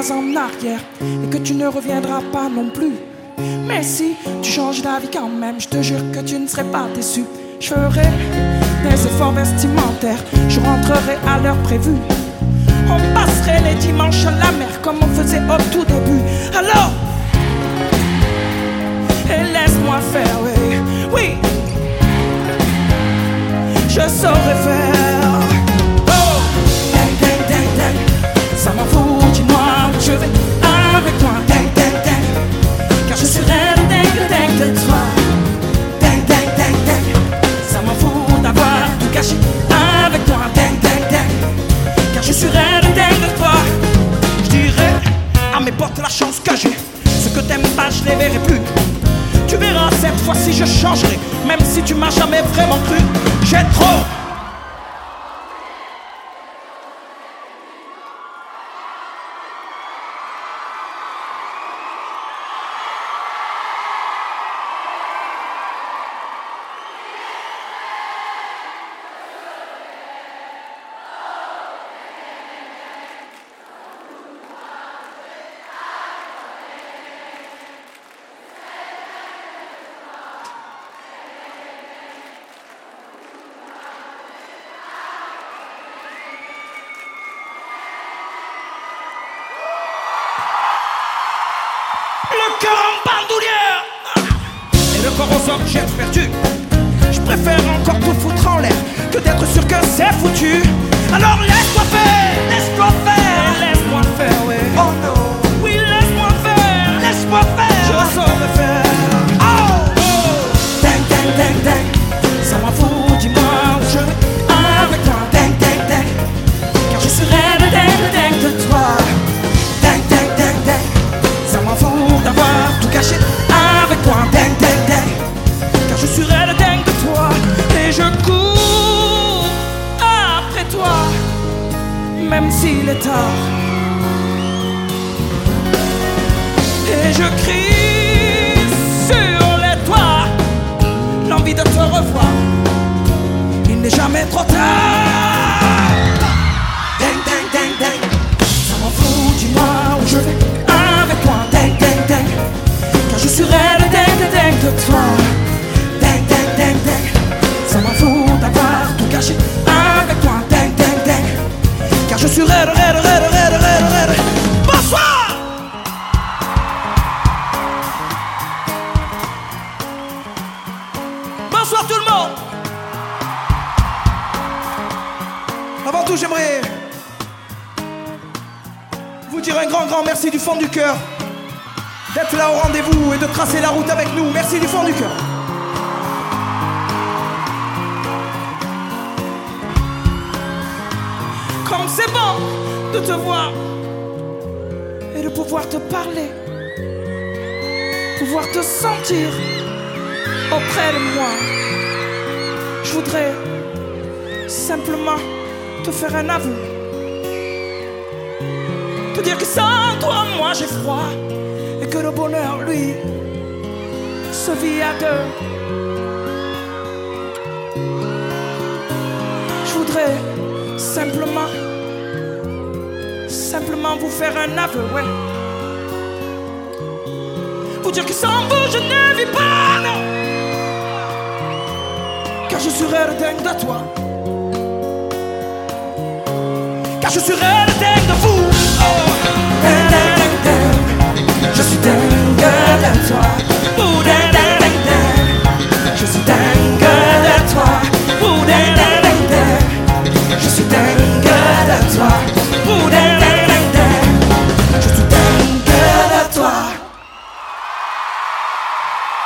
pas en arrière et que tu ne reviendras pas non plus. Mais si tu changes d'avis quand même, je te jure que tu ne serais pas déçu. Je ferai des efforts vestimentaires, je rentrerai à l'heure prévue. On passerait les dimanches à la mer comme on faisait au tout début. Alors, et laisse-moi faire, oui, oui, je saurais faire. Oh, dang, dang, dang, dang, ça m'en fout, dis-moi où je vais avec toi. Dang, dang, dang, car je suis reine, dang, dang, de toi. Dang, dang, dang, dang, ça m'en fout d'avoir tout caché avec toi. Dang, dang, dang, car je suis reine, dang, de toi. Je dirais à mes potes la chance que j'ai. Ce que t'aimes pas, je les verrai plus. Tu verras, cette fois-ci je changerai, même si tu m'as jamais vraiment cru. J'ai trop. Le cœur en bandoulière et le corps aux objets perdus. Je préfère encore tout foutre en l'air que d'être sûr que c'est foutu. Alors laisse-moi faire, laisse-moi faire, laisse-moi faire, oui. Oh non, oui, laisse-moi faire, laisse-moi faire. Je saurais faire. Oh, oh, dang, dang, dang, dang, ça m'en fout, dis-moi où je vais avec toi. Dang, dang, dang, car je suis reine, dang, dang, de toi. Dang, dang, dang, dang, ça m'en fout d'avoir tout caché avec toi. Dang, dang, dang, car je suis reine, dang, de toi. Et je cours après toi, même s'il est tard. Et je crie sur les toits, l'envie de te revoir. Il n'est jamais trop tard. Dang, dang, dang, dang, ça m'en fout, dis-moi où je vais avec toi. Dang, dang, dang, car je suis reine, dang, dang, de toi. Dang, dang, dang, dang, ça m'en fout d'avoir tout caché avec toi. Dang, dang, dang, car je suis reine, reine, reine, reine, reine, reine. Bonsoir. Bonsoir tout le monde. Avant tout, j'aimerais vous dire un grand merci du fond du cœur d'être là au rendez-vous et de tracer la route avec nous. Merci du fond du cœur. Comme c'est bon de te voir et de pouvoir te parler, pouvoir te sentir auprès de moi. Je voudrais simplement te faire un aveu, te dire que sans toi, moi j'ai froid et que le bonheur, lui, se vit à deux. Je voudrais simplement vous faire un aveu, ouais. Vous dire que sans vous, je ne vis pas, non. Car je suis reine dingue de toi. Car je suis reine dingue de vous. Oh.